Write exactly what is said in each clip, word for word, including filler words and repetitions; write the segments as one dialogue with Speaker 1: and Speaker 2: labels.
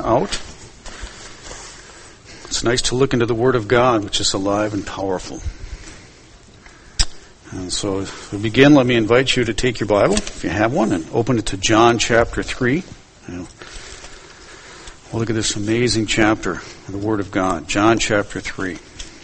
Speaker 1: out. It's nice to look into the Word of God, which is alive and powerful. And so as we begin, let me invite you to take your Bible, if you have one, and open it to John chapter three. We'll look at this amazing chapter of the Word of God, John chapter three.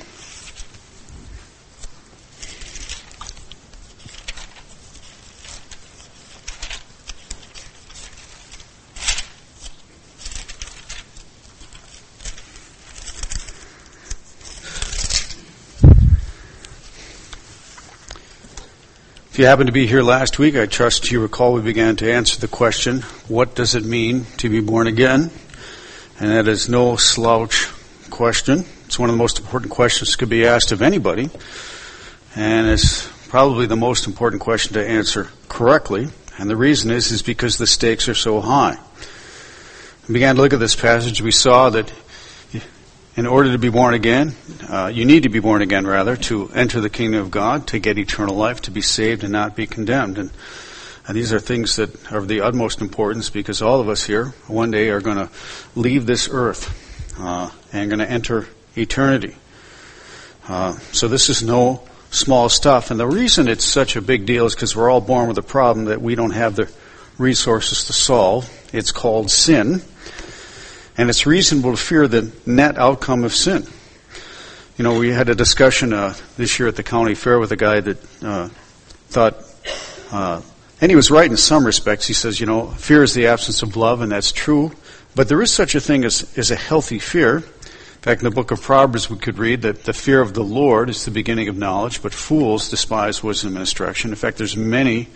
Speaker 1: If you happen to be here last week, I trust you recall we began to answer the question, what does it mean to be born again? And that is no slouch question. It's one of the most important questions that could be asked of anybody. And it's probably the most important question to answer correctly. And the reason is, is because the stakes are so high. We began to look at this passage. We saw that in order to be born again, uh, you need to be born again, rather, to enter the kingdom of God, to get eternal life, to be saved and not be condemned. And, and these are things that are of the utmost importance because all of us here one day are going to leave this earth uh, and going to enter eternity. Uh, so this is no small stuff. And the reason it's such a big deal is because we're all born with a problem that we don't have the resources to solve. It's called sin. And it's reasonable to fear the net outcome of sin. You know, we had a discussion uh, this year at the county fair with a guy that uh, thought, uh, and he was right in some respects. He says, you know, fear is the absence of love, and that's true. But there is such a thing as, as a healthy fear. In fact, in the book of Proverbs we could read that the fear of the Lord is the beginning of knowledge, but fools despise wisdom and instruction. In fact, there's many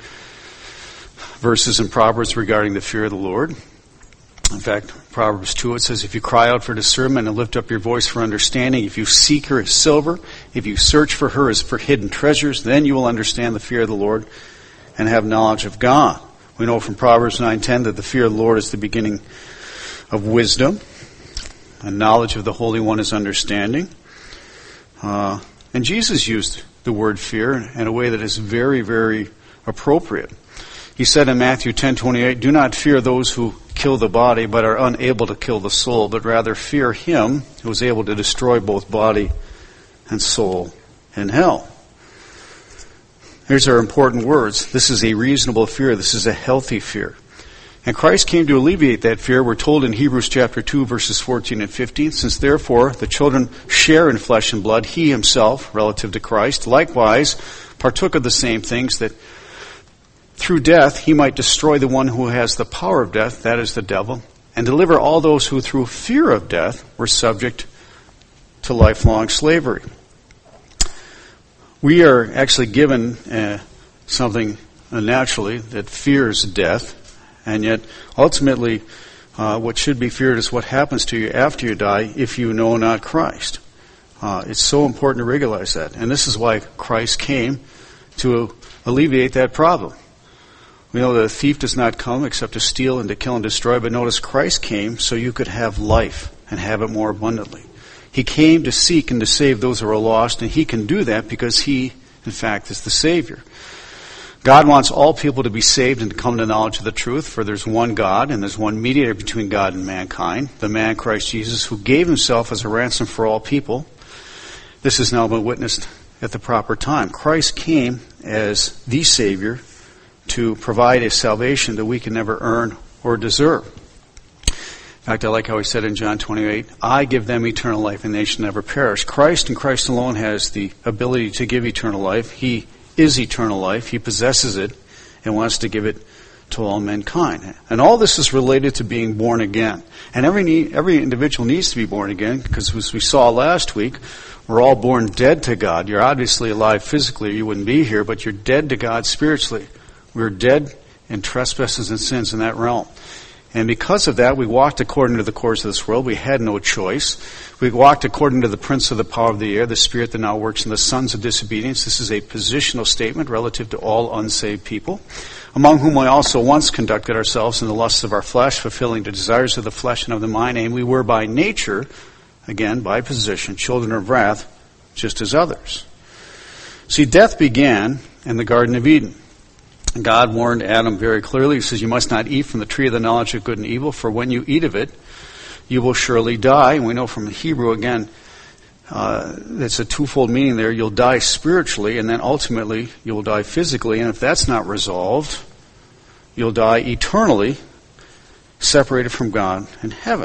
Speaker 1: verses in Proverbs regarding the fear of the Lord. In fact, Proverbs two, it says, if you cry out for discernment and lift up your voice for understanding, if you seek her as silver, if you search for her as for hidden treasures, then you will understand the fear of the Lord and have knowledge of God. We know from Proverbs nine ten that the fear of the Lord is the beginning of wisdom, and knowledge of the Holy One is understanding. Uh, and Jesus used the word fear in a way that is very, very appropriate. He said in Matthew ten twenty-eight, do not fear those who kill the body but are unable to kill the soul, but rather fear him who is able to destroy both body and soul in hell. Here's our important words. This is a reasonable fear. This is a healthy fear. And Christ came to alleviate that fear. We're told in Hebrews chapter two, verses fourteen and fifteen, since therefore the children share in flesh and blood, he himself, relative to Christ, likewise partook of the same things, that through death he might destroy the one who has the power of death, that is the devil, and deliver all those who through fear of death were subject to lifelong slavery. We are actually given uh, something uh, naturally that fears death, and yet ultimately uh, what should be feared is what happens to you after you die if you know not Christ. Uh, it's so important to realize that. And this is why Christ came, to alleviate that problem. We know that a thief does not come except to steal and to kill and destroy, but notice Christ came so you could have life and have it more abundantly. He came to seek and to save those who are lost, and he can do that because he, in fact, is the Savior. God wants all people to be saved and to come to knowledge of the truth, for there's one God and there's one mediator between God and mankind, the man Christ Jesus, who gave himself as a ransom for all people. This has now been witnessed at the proper time. Christ came as the Savior to provide a salvation that we can never earn or deserve. In fact, I like how he said in John twenty-eight, I give them eternal life and they shall never perish. Christ and Christ alone has the ability to give eternal life. He is eternal life. He possesses it and wants to give it to all mankind. And all this is related to being born again. And every need, every individual needs to be born again because, as we saw last week, we're all born dead to God. You're obviously alive physically, or you wouldn't be here, but you're dead to God spiritually. We're dead in trespasses and sins in that realm. And because of that, we walked according to the course of this world. We had no choice. We walked according to the prince of the power of the air, the spirit that now works in the sons of disobedience. This is a positional statement relative to all unsaved people, among whom we also once conducted ourselves in the lusts of our flesh, fulfilling the desires of the flesh and of the mind. And we were by nature, again, by position, children of wrath, just as others. See, death began in the Garden of Eden. God warned Adam very clearly. He says, you must not eat from the tree of the knowledge of good and evil, for when you eat of it, you will surely die. And we know from the Hebrew, again, uh, it's a twofold meaning there. You'll die spiritually, and then ultimately you'll die physically. And if that's not resolved, you'll die eternally, separated from God in heaven.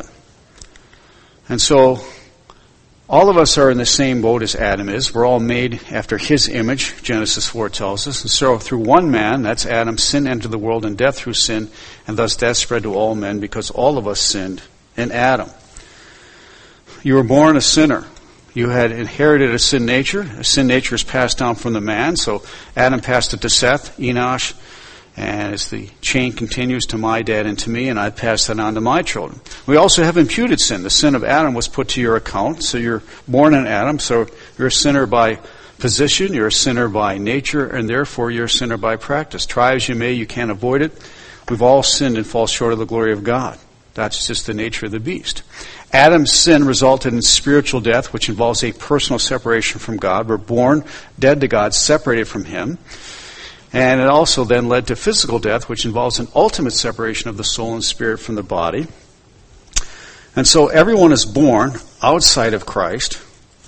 Speaker 1: And so, all of us are in the same boat as Adam is. We're all made after his image, Genesis four tells us. And so through one man, that's Adam, sin entered the world, and death through sin, and thus death spread to all men because all of us sinned in Adam. You were born a sinner. You had inherited a sin nature. A sin nature is passed down from the man. So Adam passed it to Seth, Enosh, and as the chain continues to my dad and to me, and I pass that on to my children. We also have imputed sin. The sin of Adam was put to your account. So you're born in Adam, so you're a sinner by position, you're a sinner by nature, and therefore you're a sinner by practice. Try as you may, you can't avoid it. We've all sinned and fall short of the glory of God. That's just the nature of the beast. Adam's sin resulted in spiritual death, which involves a personal separation from God. We're born dead to God, separated from him. And it also then led to physical death, which involves an ultimate separation of the soul and spirit from the body. And so everyone is born outside of Christ.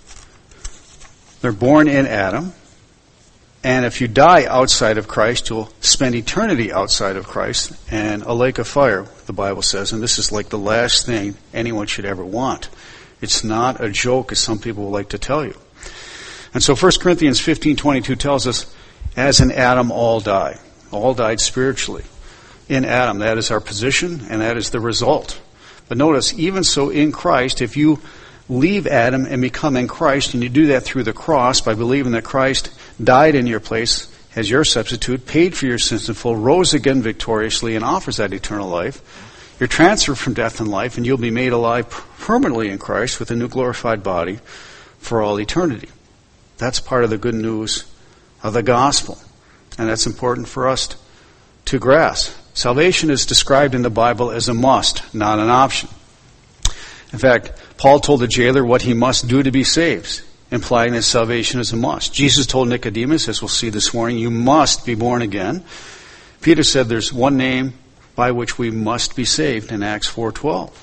Speaker 1: They're born in Adam. And if you die outside of Christ, you'll spend eternity outside of Christ and a lake of fire, the Bible says. And this is like the last thing anyone should ever want. It's not a joke, as some people would like to tell you. And so First Corinthians fifteen twenty-two tells us, as in Adam, all die. All died spiritually. In Adam, that is our position, and that is the result. But notice, even so in Christ, if you leave Adam and become in Christ, and you do that through the cross by believing that Christ died in your place as your substitute, paid for your sins in full, rose again victoriously, and offers that eternal life, you're transferred from death and life, and you'll be made alive permanently in Christ with a new glorified body for all eternity. That's part of the good news of the gospel. And that's important for us to grasp. Salvation is described in the Bible as a must, not an option. In fact, Paul told the jailer what he must do to be saved, implying that salvation is a must. Jesus told Nicodemus, as we'll see this morning, you must be born again. Peter said there's one name by which we must be saved in Acts four twelve.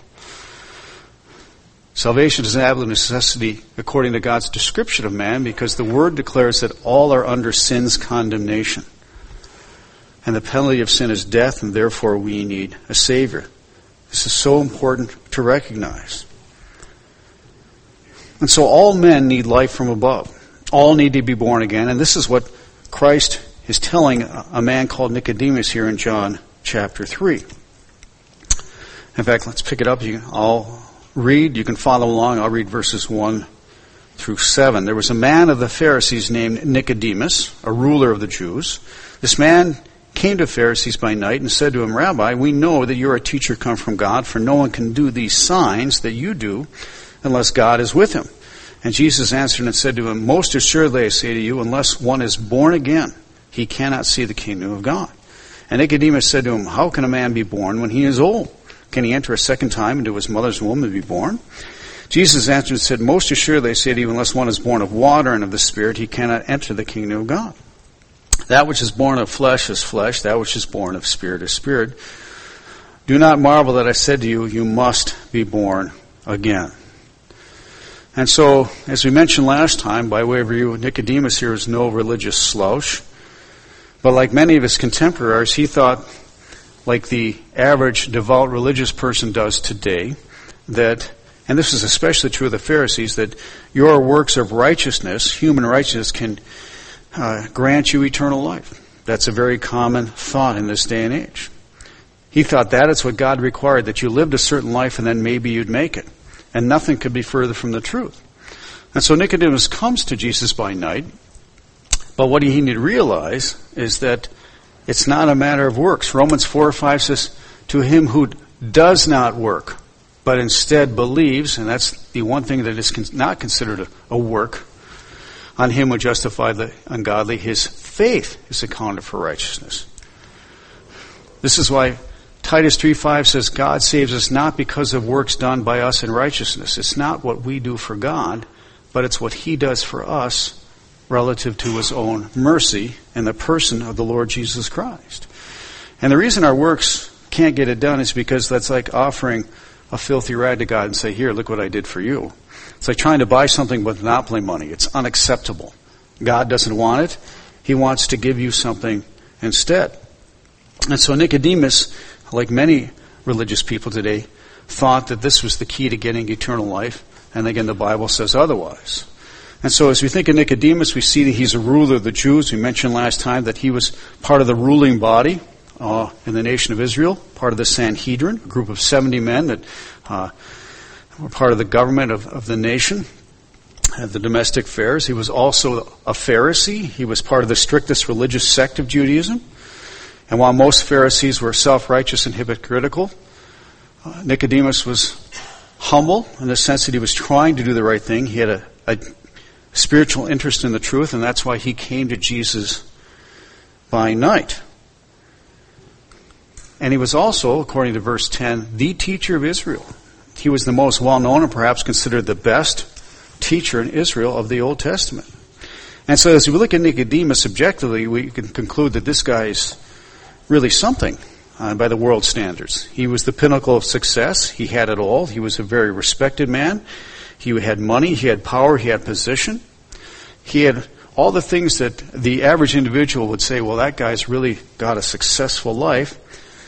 Speaker 1: Salvation is an absolute necessity according to God's description of man, because the Word declares that all are under sin's condemnation. And the penalty of sin is death, and therefore we need a Savior. This is so important to recognize. And so all men need life from above. All need to be born again. And this is what Christ is telling a man called Nicodemus here in John chapter three. In fact, let's pick it up. You, I'll read. You can follow along. I'll read verses one through seven. There was a man of the Pharisees named Nicodemus, a ruler of the Jews. This man came to Pharisees by night and said to him, Rabbi, we know that you're a teacher come from God, for no one can do these signs that you do unless God is with him. And Jesus answered and said to him, most assuredly I say to you, unless one is born again, he cannot see the kingdom of God. And Nicodemus said to him, how can a man be born when he is old? Can he enter a second time into his mother's womb and be born? Jesus answered and said, most assuredly I say to you, unless one is born of water and of the Spirit, he cannot enter the kingdom of God. That which is born of flesh is flesh, that which is born of spirit is spirit. Do not marvel that I said to you, you must be born again. And so, as we mentioned last time, by way of review, Nicodemus here is no religious slouch. But like many of his contemporaries, he thought, like the average devout religious person does today, that, and this is especially true of the Pharisees, that your works of righteousness, human righteousness, can uh, grant you eternal life. That's a very common thought in this day and age. He thought that is what God required, that you lived a certain life and then maybe you'd make it. And nothing could be further from the truth. And so Nicodemus comes to Jesus by night, but what he need to realize is that it's not a matter of works. Romans four five says, to him who does not work, but instead believes, and that's the one thing that is not considered a, a work, on him who justify the ungodly, his faith is accounted for righteousness. This is why Titus three five says, God saves us not because of works done by us in righteousness. It's not what we do for God, but it's what he does for us relative to his own mercy in the person of the Lord Jesus Christ. And the reason our works can't get it done is because that's like offering a filthy rag to God and say, here, look what I did for you. It's like trying to buy something with monopoly money. It's unacceptable. God doesn't want it. He wants to give you something instead. And so Nicodemus, like many religious people today, thought that this was the key to getting eternal life. And again, the Bible says otherwise. And so as we think of Nicodemus, we see that he's a ruler of the Jews. We mentioned last time that he was part of the ruling body uh, in the nation of Israel, part of the Sanhedrin, a group of seventy men that uh, were part of the government of, of the nation, uh, the domestic affairs. He was also a Pharisee. He was part of the strictest religious sect of Judaism. And while most Pharisees were self-righteous and hypocritical, uh, Nicodemus was humble in the sense that he was trying to do the right thing. He had a, a spiritual interest in the truth, and that's why he came to Jesus by night. And he was also, according to verse ten, the teacher of Israel. He was the most well-known and perhaps considered the best teacher in Israel of the Old Testament. And so as we look at Nicodemus objectively, we can conclude that this guy is really something uh, by the world standards. He was the pinnacle of success. He had it all. He was a very respected man. He had money, he had power, he had position. He had all the things that the average individual would say, well, that guy's really got a successful life.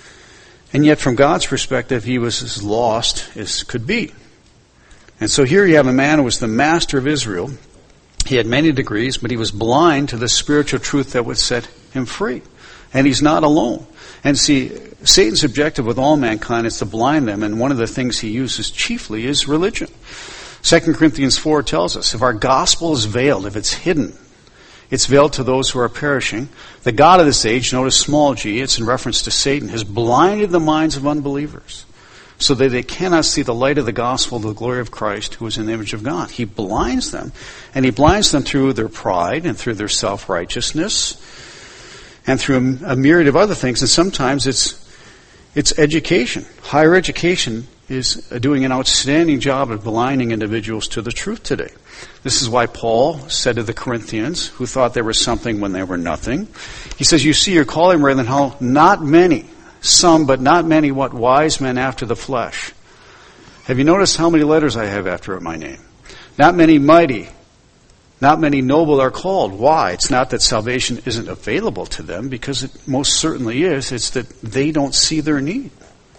Speaker 1: And yet from God's perspective, he was as lost as could be. And so here you have a man who was the master of Israel. He had many degrees, but he was blind to the spiritual truth that would set him free. And he's not alone. And see, Satan's objective with all mankind is to blind them, and one of the things he uses chiefly is religion. Second Corinthians four tells us, if our gospel is veiled, if it's hidden, it's veiled to those who are perishing. The God of this age, notice small g, it's in reference to Satan, has blinded the minds of unbelievers so that they cannot see the light of the gospel, the glory of Christ, who is in the image of God. He blinds them, and he blinds them through their pride and through their self-righteousness and through a myriad of other things. And sometimes it's it's education. Higher education is doing an outstanding job of blinding individuals to the truth today. This is why Paul said to the Corinthians, who thought they were something when they were nothing, he says, you see your calling, brethren, how not many, some but not many, what wise men after the flesh. Have you noticed how many letters I have after my name? Not many mighty, not many noble are called. Why? It's not that salvation isn't available to them, because it most certainly is. It's that they don't see their need.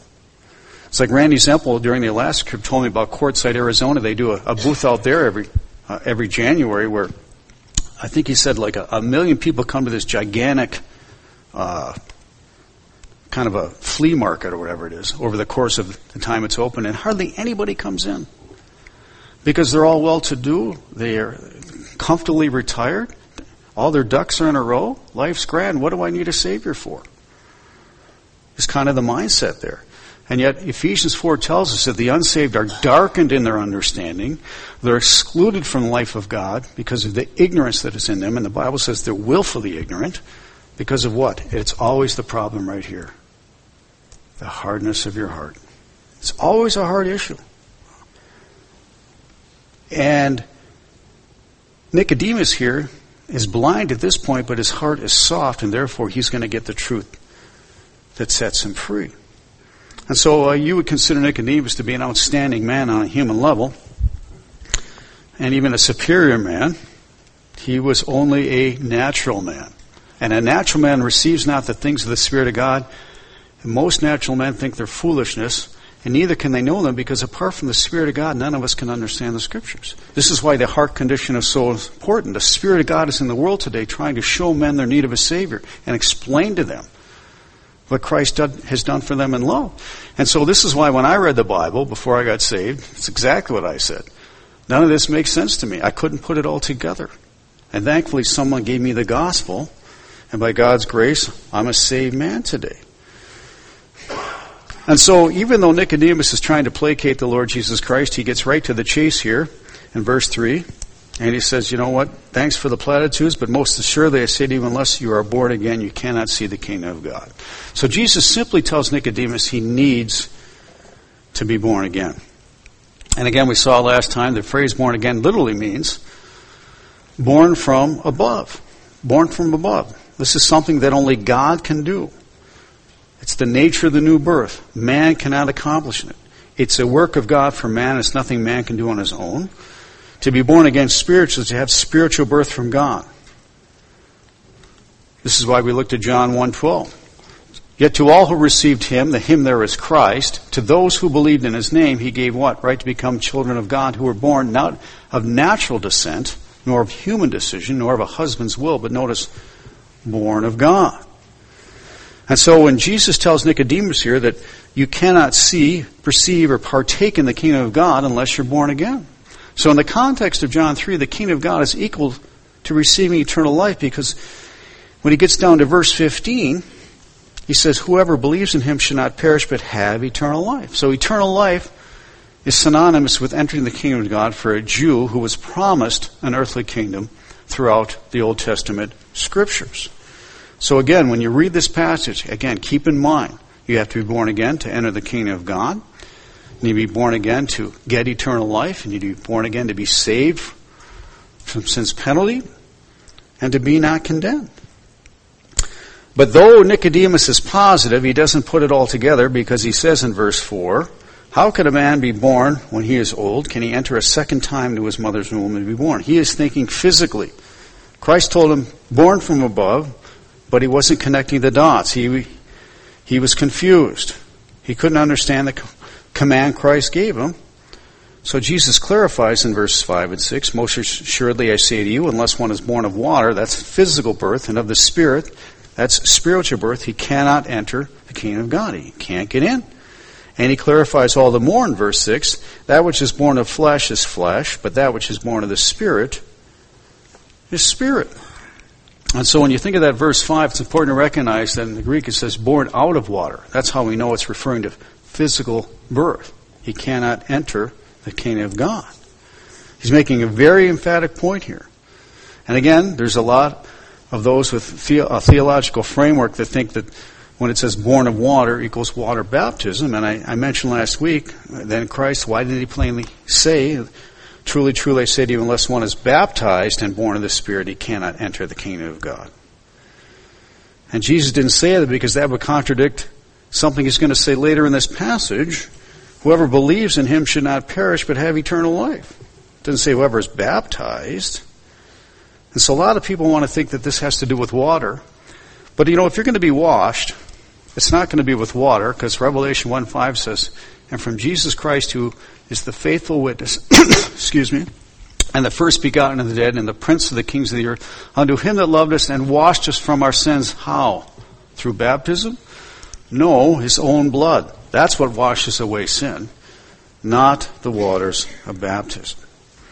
Speaker 1: It's like Randy Zempel during the Alaska trip told me about Quartzsite, Arizona. They do a, a booth out there every uh, every January where I think he said like a, a million people come to this gigantic uh, kind of a flea market or whatever it is over the course of the time it's open, and hardly anybody comes in because they're all well-to-do. They are comfortably retired. All their ducks are in a row. Life's grand. What do I need a Savior for? It's kind of the mindset there. And yet Ephesians four tells us that the unsaved are darkened in their understanding. They're excluded from the life of God because of the ignorance that is in them. And the Bible says they're willfully ignorant because of what? It's always the problem right here. The hardness of your heart. It's always a hard issue. And Nicodemus here is blind at this point, but his heart is soft, and therefore he's going to get the truth that sets him free. And so uh, you would consider Nicodemus to be an outstanding man on a human level, and even a superior man. He was only a natural man. And a natural man receives not the things of the Spirit of God. And most natural men think they're foolishness, and neither can they know them, because apart from the Spirit of God, none of us can understand the Scriptures. This is why the heart condition is so important. The Spirit of God is in the world today trying to show men their need of a Savior and explain to them what Christ has done for them in love. And so this is why when I read the Bible before I got saved, it's exactly what I said. None of this makes sense to me. I couldn't put it all together. And thankfully someone gave me the gospel, and by God's grace, I'm a saved man today. And so even though Nicodemus is trying to placate the Lord Jesus Christ, he gets right to the chase here in verse three. And he says, you know what, thanks for the platitudes, but most assuredly I say to you, unless you are born again, you cannot see the kingdom of God. So Jesus simply tells Nicodemus he needs to be born again. And again, we saw last time the phrase born again literally means born from above. Born from above. This is something that only God can do. It's the nature of the new birth. Man cannot accomplish it. it's a work of God for man. It's nothing man can do on his own. To be born again spiritually is to have spiritual birth from God. This is why we looked at John one twelve. Yet to all who received him, the him there is Christ, to those who believed in his name, he gave what? Right to become children of God, who were born not of natural descent, nor of human decision, nor of a husband's will, but notice, born of God. And so when Jesus tells Nicodemus here that you cannot see, perceive, or partake in the kingdom of God unless you're born again. So in the context of John three, the kingdom of God is equal to receiving eternal life, because when he gets down to verse fifteen, he says, whoever believes in him shall not perish but have eternal life. So eternal life is synonymous with entering the kingdom of God for a Jew who was promised an earthly kingdom throughout the Old Testament scriptures. So again, when you read this passage, again, keep in mind, you have to be born again to enter the kingdom of God. You need to be born again to get eternal life. You need to be born again to be saved from sin's penalty and to be not condemned. But though Nicodemus is positive, he doesn't put it all together, because he says in verse four, how could a man be born when he is old? Can he enter a second time to his mother's womb and be born? He is thinking physically. Christ told him, born from above, but he wasn't connecting the dots. He, he was confused. He couldn't understand the command Christ gave him. So Jesus clarifies in verses five and six, most assuredly I say to you, unless one is born of water, that's physical birth, and of the Spirit, that's spiritual birth, he cannot enter the kingdom of God. He can't get in. And he clarifies all the more in verse six, that which is born of flesh is flesh, but that which is born of the Spirit is spirit. And so when you think of that verse five, it's important to recognize that in the Greek it says born out of water. That's how we know it's referring to physical birth. He cannot enter the kingdom of God. He's making a very emphatic point here. And again, there's a lot of those with a theological framework that think that when it says born of water equals water baptism. And I, I mentioned last week, then Christ, why did he plainly say, truly, truly I say to you, unless one is baptized and born of the Spirit, he cannot enter the kingdom of God. And Jesus didn't say that because that would contradict something he's going to say later in this passage. Whoever believes in him should not perish but have eternal life. It doesn't say whoever is baptized. And so a lot of people want to think that this has to do with water. But you know, if you're going to be washed, it's not going to be with water, because Revelation one five says, and from Jesus Christ, who is the faithful witness, excuse me, and the first begotten of the dead, and the prince of the kings of the earth, unto him that loved us and washed us from our sins. How? Through baptism? No, his own blood. That's what washes away sin, not the waters of baptism.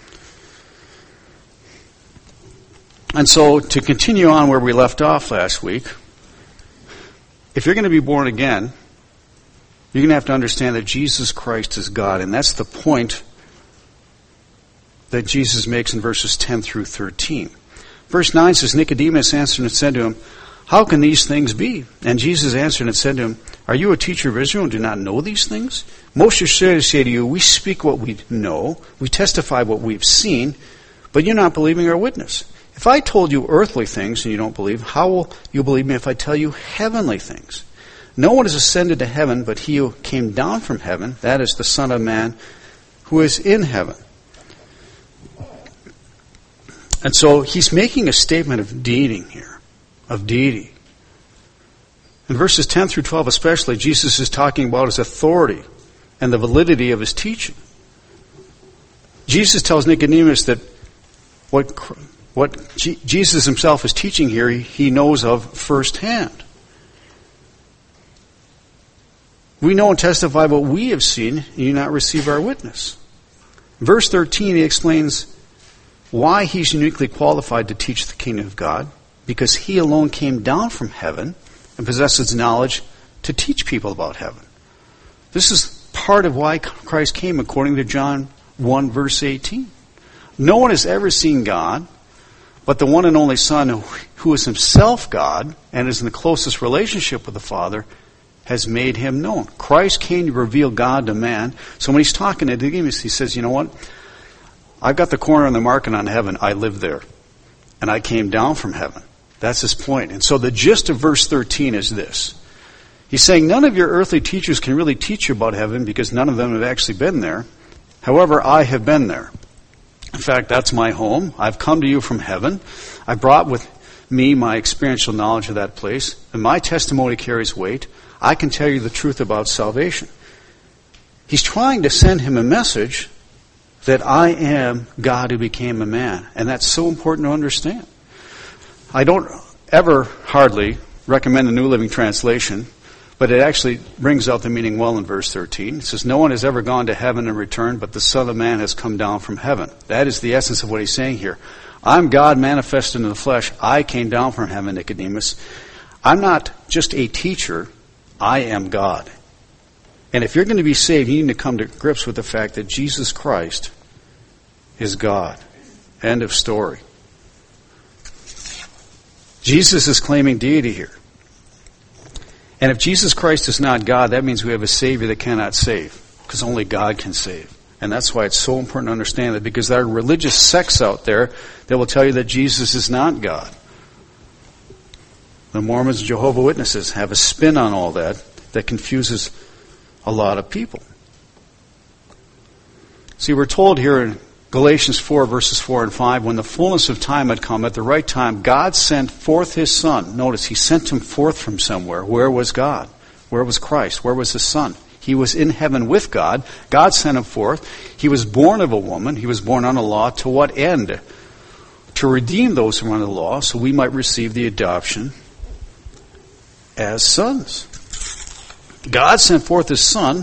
Speaker 1: And so, to continue on where we left off last week, if you're going to be born again, you're going to have to understand that Jesus Christ is God. And that's the point that Jesus makes in verses ten through thirteen. Verse nine says, Nicodemus answered and said to him, how can these things be? And Jesus answered and said to him, are you a teacher of Israel and do not know these things? Most assuredly say to you, we speak what we know, we testify what we've seen, but you're not believing our witness. If I told you earthly things and you don't believe, how will you believe me if I tell you heavenly things? No one has ascended to heaven but he who came down from heaven, that is the Son of Man who is in heaven. And so he's making a statement of deity here, of deity. In verses ten through twelve especially, Jesus is talking about his authority and the validity of his teaching. Jesus tells Nicodemus that what What G- Jesus himself is teaching here, he knows of firsthand. We know and testify what we have seen, and you not receive our witness. Verse thirteen, he explains why he's uniquely qualified to teach the kingdom of God, because he alone came down from heaven and possesses knowledge to teach people about heaven. This is part of why Christ came, according to John one, verse eighteen. No one has ever seen God, but the one and only Son, who is himself God and is in the closest relationship with the Father, has made him known. Christ came to reveal God to man. So when he's talking to Nicodemus, he says, you know what? I've got the corner on the market on heaven. I live there. And I came down from heaven. That's his point. And so the gist of verse thirteen is this. He's saying none of your earthly teachers can really teach you about heaven because none of them have actually been there. However, I have been there. In fact, that's my home. I've come to you from heaven. I brought with me my experiential knowledge of that place, and my testimony carries weight. I can tell you the truth about salvation. He's trying to send him a message that I am God who became a man, and that's so important to understand. I don't ever hardly recommend the New Living Translation, but it actually brings out the meaning well in verse thirteen. It says, no one has ever gone to heaven and returned, but the Son of Man has come down from heaven. That is the essence of what he's saying here. I'm God manifested in the flesh. I came down from heaven, Nicodemus. I'm not just a teacher. I am God. And if you're going to be saved, you need to come to grips with the fact that Jesus Christ is God. End of story. Jesus is claiming deity here. And if Jesus Christ is not God, that means we have a Savior that cannot save, because only God can save. And that's why it's so important to understand that, because there are religious sects out there that will tell you that Jesus is not God. The Mormons and Jehovah's Witnesses have a spin on all that that confuses a lot of people. See, we're told here in Galatians four, verses four and five, when the fullness of time had come, at the right time, God sent forth his Son. Notice, he sent him forth from somewhere. Where was God? Where was Christ? Where was his Son? He was in heaven with God. God sent him forth. He was born of a woman. He was born under law. To what end? To redeem those who are under the law, so we might receive the adoption as sons. God sent forth his Son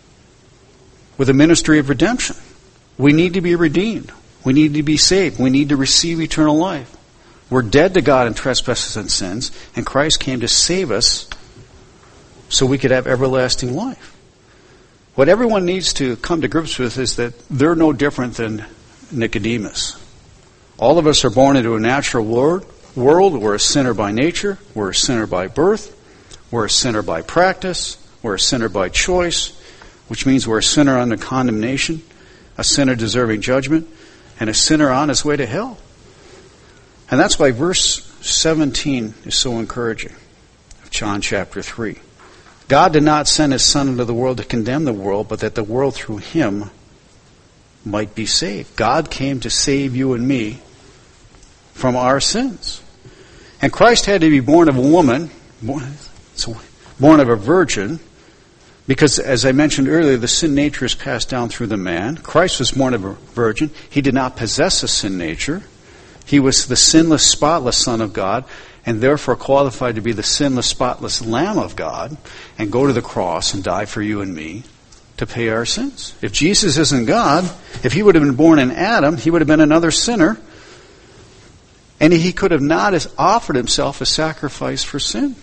Speaker 1: with a ministry of redemption. We need to be redeemed. We need to be saved. We need to receive eternal life. We're dead to God in trespasses and sins, and Christ came to save us so we could have everlasting life. What everyone needs to come to grips with is that they're no different than Nicodemus. All of us are born into a natural world. We're a sinner by nature. We're a sinner by birth. We're a sinner by practice. We're a sinner by choice, which means we're a sinner under condemnation, a sinner deserving judgment, and a sinner on his way to hell. And that's why verse seventeen is so encouraging of John chapter three. God did not send his Son into the world to condemn the world, but that the world through him might be saved. God came to save you and me from our sins. And Christ had to be born of a woman, born, born of a virgin, because, as I mentioned earlier, the sin nature is passed down through the man. Christ was born of a virgin. He did not possess a sin nature. He was the sinless, spotless Son of God, and therefore qualified to be the sinless, spotless Lamb of God, and go to the cross and die for you and me to pay our sins. If Jesus isn't God, if he would have been born in Adam, he would have been another sinner, and he could have not offered himself a sacrifice for sin.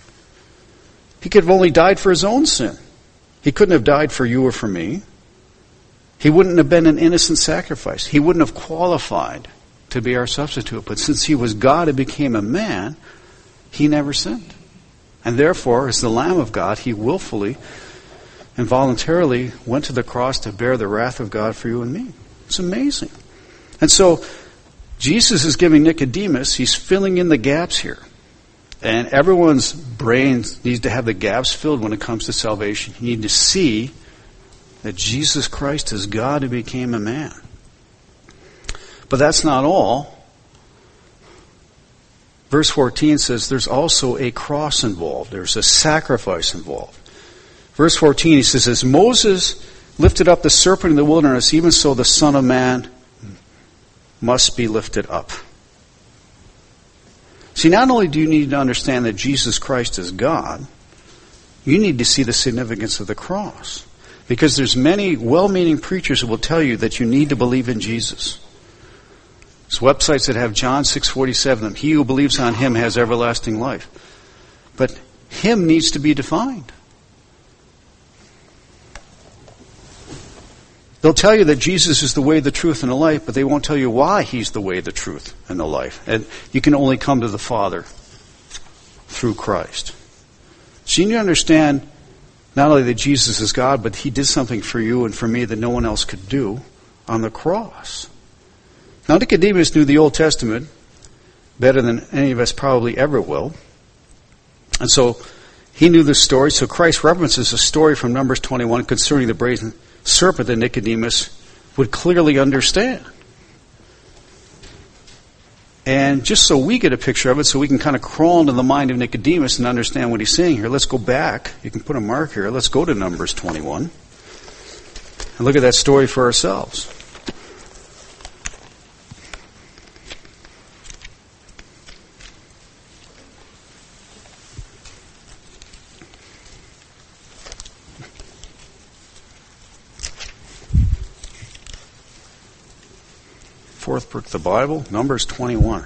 Speaker 1: He could have only died for his own sin. He couldn't have died for you or for me. He wouldn't have been an innocent sacrifice. He wouldn't have qualified to be our substitute. But since he was God and became a man, he never sinned. And therefore, as the Lamb of God, he willfully and voluntarily went to the cross to bear the wrath of God for you and me. It's amazing. And so, Jesus is giving Nicodemus, he's filling in the gaps here. And everyone's brain needs to have the gaps filled when it comes to salvation. You need to see that Jesus Christ is God who became a man. But that's not all. Verse fourteen says there's also a cross involved. There's a sacrifice involved. Verse fourteen, he says, as Moses lifted up the serpent in the wilderness, even so the Son of Man must be lifted up. See, not only do you need to understand that Jesus Christ is God, you need to see the significance of the cross. Because there's many well-meaning preachers who will tell you that you need to believe in Jesus. There's websites that have John six forty-seven, he who believes on him has everlasting life. But him needs to be defined. They'll tell you that Jesus is the way, the truth, and the life, but they won't tell you why he's the way, the truth, and the life. And you can only come to the Father through Christ. So you need to understand not only that Jesus is God, but he did something for you and for me that no one else could do on the cross. Now, Nicodemus knew the Old Testament better than any of us probably ever will. And so He knew this story, so Christ references a story from Numbers twenty-one concerning the brazen serpent that Nicodemus would clearly understand. And just so we get a picture of it, so we can kind of crawl into the mind of Nicodemus and understand what he's saying here, let's go back. You can put a mark here. Let's go to Numbers twenty-one and look at that story for ourselves. Fourth book of the Bible, Numbers twenty-one.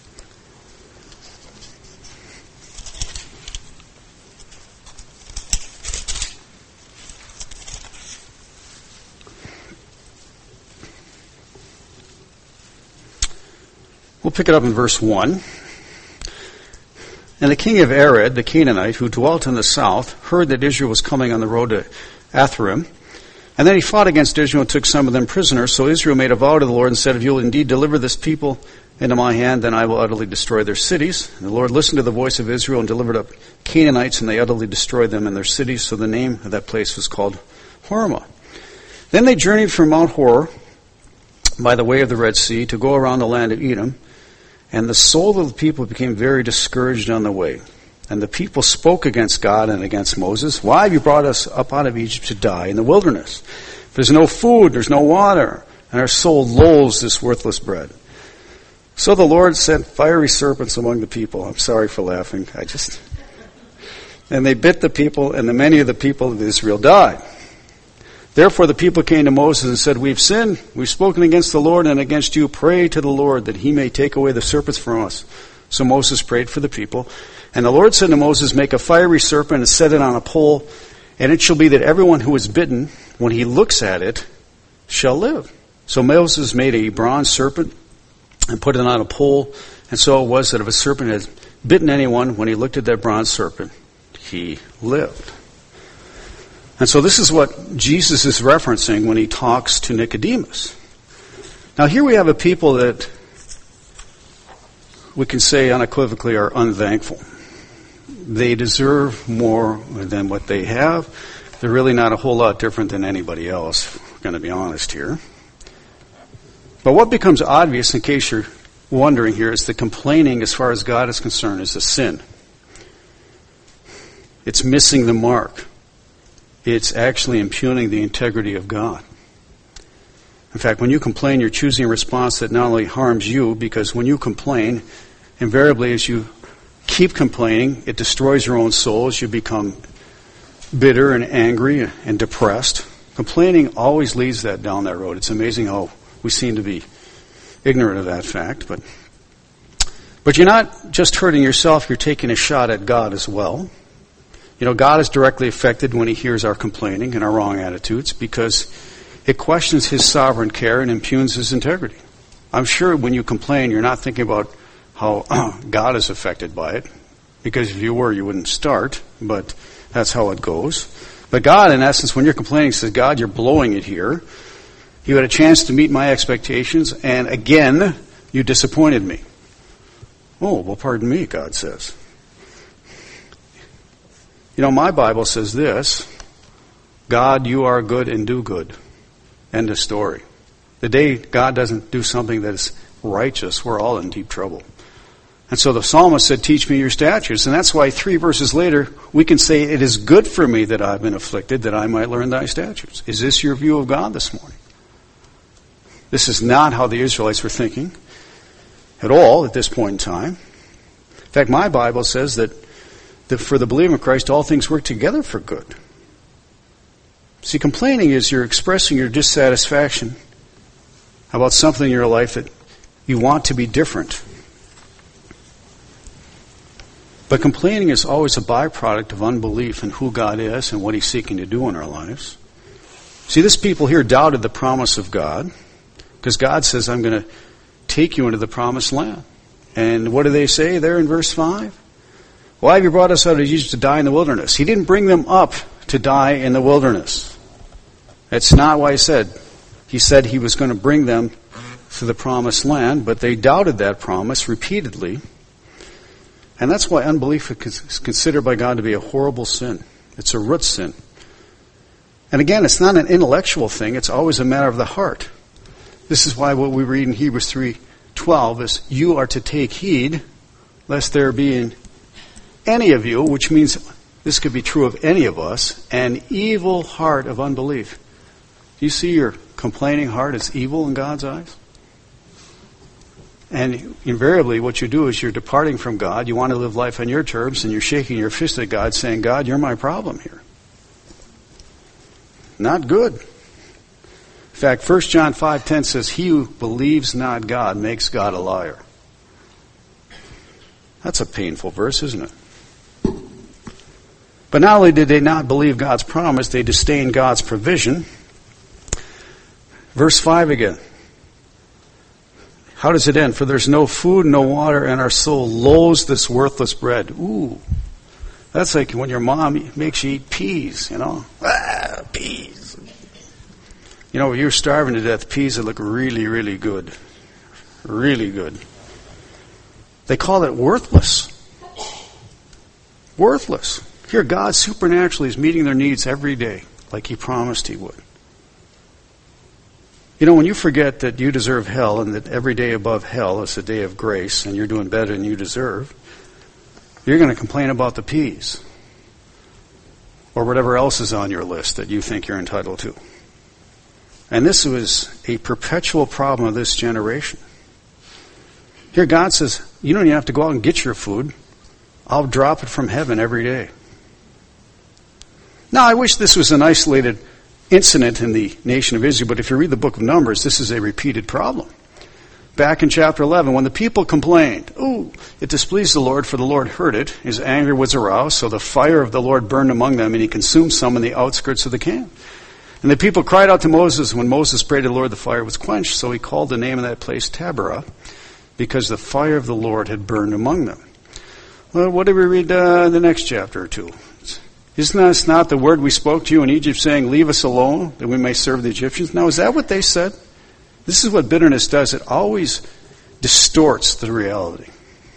Speaker 1: We'll pick it up in verse one. And the king of Arad, the Canaanite, who dwelt in the south, heard that Israel was coming on the road to Atharim. And then he fought against Israel and took some of them prisoners. So Israel made a vow to the Lord and said, if you will indeed deliver this people into my hand, then I will utterly destroy their cities. And the Lord listened to the voice of Israel and delivered up Canaanites, and they utterly destroyed them and their cities. So the name of that place was called Hormah. Then they journeyed from Mount Hor by the way of the Red Sea to go around the land of Edom. And the soul of the people became very discouraged on the way. And the people spoke against God and against Moses. Why have you brought us up out of Egypt to die in the wilderness? There's no food, there's no water, and our soul loathes this worthless bread. So the Lord sent fiery serpents among the people. I'm sorry for laughing. I just... And they bit the people, and the many of the people of Israel died. Therefore the people came to Moses and said, we've sinned. We've spoken against the Lord and against you. Pray to the Lord that he may take away the serpents from us. So Moses prayed for the people. And the Lord said to Moses, make a fiery serpent and set it on a pole, and it shall be that everyone who is bitten, when he looks at it, shall live. So Moses made a bronze serpent and put it on a pole, and so it was that if a serpent had bitten anyone, when he looked at that bronze serpent, he lived. And so this is what Jesus is referencing when he talks to Nicodemus. Now here we have a people that we can say unequivocally are unthankful. They deserve more than what they have. They're really not a whole lot different than anybody else, if we're going to be honest here. But what becomes obvious, in case you're wondering here, is that complaining, as far as God is concerned, is a sin. It's missing the mark. It's actually impugning the integrity of God. In fact, when you complain, you're choosing a response that not only harms you, because when you complain, invariably as you keep complaining, it destroys your own soul as you become bitter and angry and depressed. Complaining always leads that down that road. It's amazing how we seem to be ignorant of that fact. But, but you're not just hurting yourself, you're taking a shot at God as well. You know, God is directly affected when he hears our complaining and our wrong attitudes because it questions his sovereign care and impugns his integrity. I'm sure when you complain, you're not thinking about how God is affected by it, because if you were, you wouldn't start, but that's how it goes. But God, in essence, when you're complaining, says, God, you're blowing it here. You had a chance to meet my expectations, and again, you disappointed me. Oh, well, pardon me, God says. You know, my Bible says this, God, you are good and do good. End of story. The day God doesn't do something that is righteous, we're all in deep trouble. And so the psalmist said, teach me your statutes. And that's why three verses later, we can say, it is good for me that I've been afflicted, that I might learn thy statutes. Is this your view of God this morning? This is not how the Israelites were thinking at all at this point in time. In fact, my Bible says that, that for the believer in Christ, all things work together for good. See, complaining is you're expressing your dissatisfaction about something in your life that you want to be different. But complaining is always a byproduct of unbelief in who God is and what he's seeking to do in our lives. See, this people here doubted the promise of God because God says, I'm going to take you into the promised land. And what do they say there in verse five? Why have you brought us out of Egypt to die in the wilderness? He didn't bring them up to die in the wilderness. That's not why he said. He said he was going to bring them to the promised land, but they doubted that promise repeatedly. And that's why unbelief is considered by God to be a horrible sin. It's a root sin. And again, it's not an intellectual thing. It's always a matter of the heart. This is why what we read in Hebrews three twelve is, you are to take heed lest there be in any of you, which means this could be true of any of us, an evil heart of unbelief. Do you see your complaining heart is evil in God's eyes? And invariably what you do is you're departing from God. You want to live life on your terms, and you're shaking your fist at God saying, God, you're my problem here. Not good. In fact, First John five ten says, he who believes not God makes God a liar. That's a painful verse, isn't it? But not only did they not believe God's promise, they disdained God's provision. Verse five again. How does it end? For there's no food, no water, and our soul loathes this worthless bread. Ooh. That's like when your mom makes you eat peas, you know. Ah, peas. You know, when you're starving to death, peas that look really, really good. Really good. They call it worthless. Worthless. Here, God supernaturally is meeting their needs every day, like He promised He would. You know, when you forget that you deserve hell and that every day above hell is a day of grace and you're doing better than you deserve, you're going to complain about the peas or whatever else is on your list that you think you're entitled to. And this was a perpetual problem of this generation. Here God says, you don't even have to go out and get your food. I'll drop it from heaven every day. Now, I wish this was an isolated incident in the nation of Israel, but if you read the book of Numbers, this is a repeated problem. Back in chapter eleven, when the people complained, "Ooh, it displeased the Lord, for the Lord heard it. His anger was aroused, so the fire of the Lord burned among them, and He consumed some in the outskirts of the camp. And the people cried out to Moses. When Moses prayed to the Lord, the fire was quenched, so he called the name of that place Taberah, because the fire of the Lord had burned among them." Well, what did we read uh, in the next chapter or two? Isn't that not the word we spoke to you in Egypt, saying, leave us alone, that we may serve the Egyptians? Now, is that what they said? This is what bitterness does. It always distorts the reality.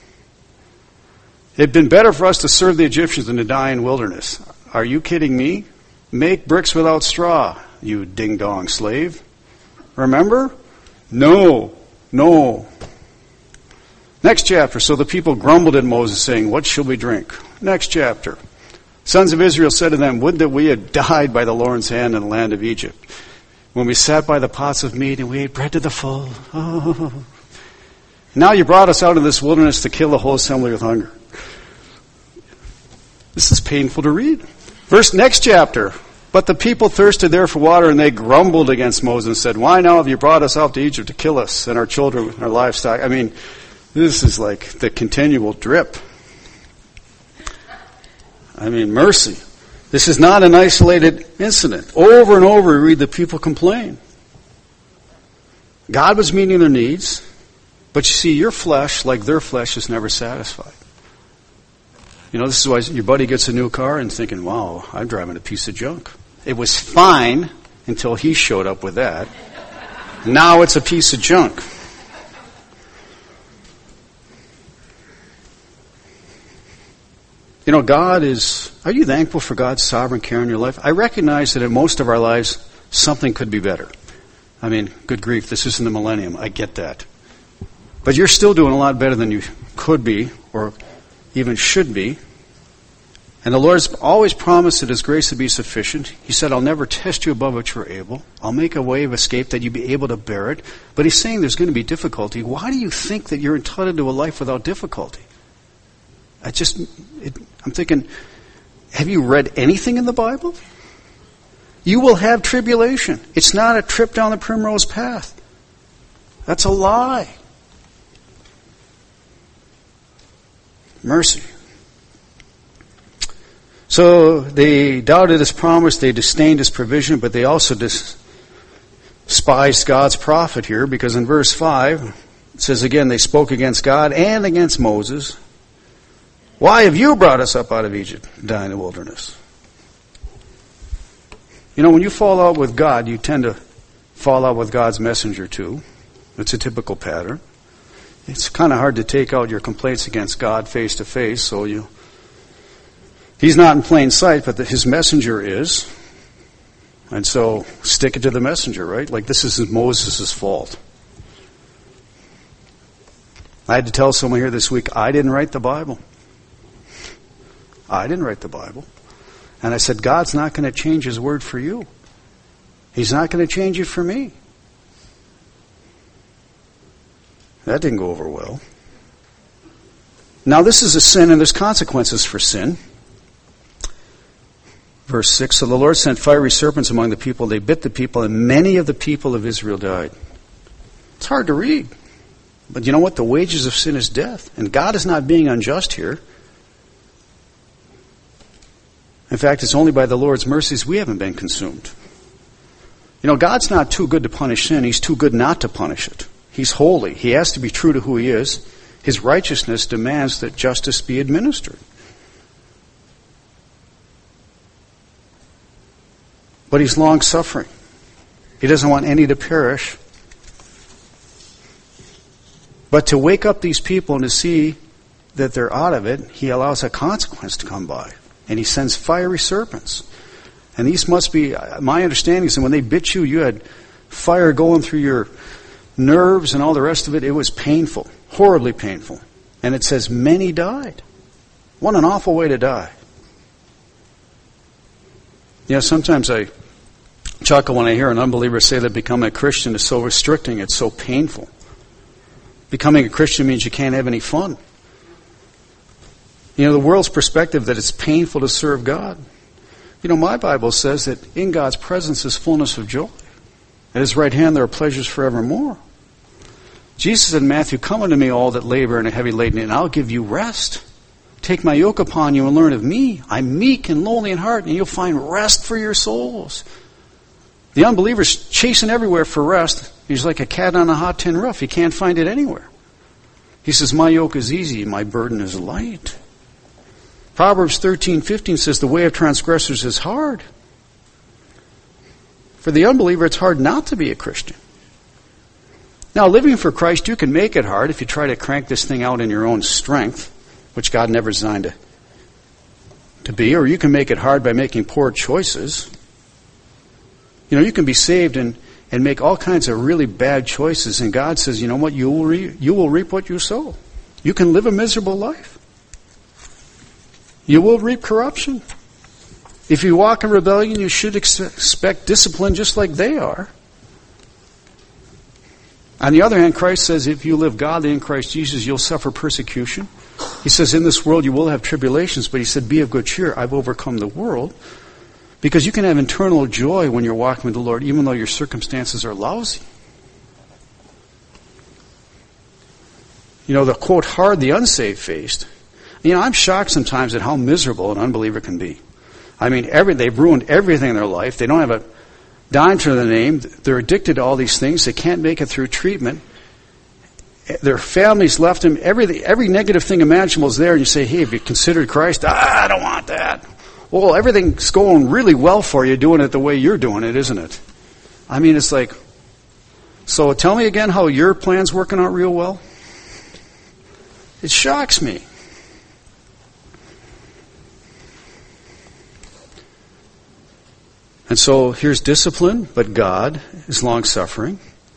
Speaker 1: It'd been better for us to serve the Egyptians than to die in wilderness. Are you kidding me? Make bricks without straw, you ding-dong slave. Remember? No, no. Next chapter. So the people grumbled at Moses, saying, what shall we drink? Next chapter. Sons of Israel said to them, would that we had died by the Lord's hand in the land of Egypt, when we sat by the pots of meat and we ate bread to the full. Oh. Now you brought us out of this wilderness to kill the whole assembly with hunger. This is painful to read. Verse next chapter. But the people thirsted there for water, and they grumbled against Moses and said, why now have you brought us out to Egypt to kill us and our children and our livestock? I mean, this is like the continual drip. I mean, mercy. This is not an isolated incident. Over and over we read the people complain. God was meeting their needs, but you see, your flesh, like their flesh, is never satisfied. You know, this is why your buddy gets a new car and thinking, wow, I'm driving a piece of junk. It was fine until he showed up with that. Now it's a piece of junk. You know, God is, are you thankful for God's sovereign care in your life? I recognize that in most of our lives, something could be better. I mean, good grief, this isn't the millennium. I get that. But you're still doing a lot better than you could be or even should be. And the Lord's always promised that His grace would be sufficient. He said, I'll never test you above what you're able. I'll make a way of escape that you be able to bear it. But He's saying there's going to be difficulty. Why do you think that you're entitled to a life without difficulty? I just, it, I'm thinking, have you read anything in the Bible? You will have tribulation. It's not a trip down the primrose path. That's a lie. Mercy. So they doubted His promise, they disdained His provision, but they also despised God's prophet here, because in verse five, it says again, they spoke against God and against Moses. Why have you brought us up out of Egypt to die in the wilderness? You know, when you fall out with God, you tend to fall out with God's messenger too. It's a typical pattern. it's kind of hard to take out your complaints against God face to face, so you, he's not in plain sight, but the, his messenger is. And so stick it to the messenger, right? Like this is Moses' fault. I had to tell someone here this week, I didn't write the Bible. I didn't write the Bible. And I said, God's not going to change his word for you. He's not going to change it for me. That didn't go over well. Now this is a sin and there's consequences for sin. Verse six, so the Lord sent fiery serpents among the people. They bit the people, and many of the people of Israel died. It's hard to read. But you know what? The wages of sin is death. And God is not being unjust here. In fact, it's only by the Lord's mercies we haven't been consumed. You know, God's not too good to punish sin. He's too good not to punish it. He's holy. He has to be true to who he is. His righteousness demands that justice be administered. But he's long-suffering. He doesn't want any to perish. But to wake up these people and to see that they're out of it, he allows a consequence to come by. And he sends fiery serpents. And these must be, my understanding is that when they bit you, you had fire going through your nerves and all the rest of it. It was painful, horribly painful. And it says many died. What an awful way to die. You know, sometimes I chuckle when I hear an unbeliever say that becoming a Christian is so restricting, it's so painful. Becoming a Christian means you can't have any fun. You know, the world's perspective that it's painful to serve God. You know, my Bible says that in God's presence is fullness of joy. At his right hand there are pleasures forevermore. Jesus said in Matthew, come unto me all that labor and are heavy laden, and I'll give you rest. Take my yoke upon you and learn of me. I'm meek and lowly in heart, and you'll find rest for your souls. The unbeliever's chasing everywhere for rest. He's like a cat on a hot tin roof. He can't find it anywhere. He says, my yoke is easy, my burden is light. Proverbs thirteen fifteen says the way of transgressors is hard. For the unbeliever, it's hard not to be a Christian. Now, living for Christ, you can make it hard if you try to crank this thing out in your own strength, which God never designed to, to be, or you can make it hard by making poor choices. You know, you can be saved and, and make all kinds of really bad choices, and God says, you know what, you will, re- you will reap what you sow. You can live a miserable life. You will reap corruption. If you walk in rebellion, you should ex- expect discipline just like they are. On the other hand, Christ says if you live godly in Christ Jesus, you'll suffer persecution. He says in this world you will have tribulations, but he said be of good cheer. I've overcome the world. Because you can have internal joy when you're walking with the Lord, even though your circumstances are lousy. You know, the quote, hard the unsaved faced. You know, I'm shocked sometimes at how miserable an unbeliever can be. I mean, every, they've ruined everything in their life. They don't have a dime to their name. They're addicted to all these things. They can't make it through treatment. Their families left them. Every, every negative thing imaginable is there. And you say, hey, have you considered Christ? Ah, I don't want that. Well, everything's going really well for you doing it the way you're doing it, isn't it? I mean, it's like, so tell me again how your plan's working out real well. It shocks me. And so here's discipline, but God is long-suffering.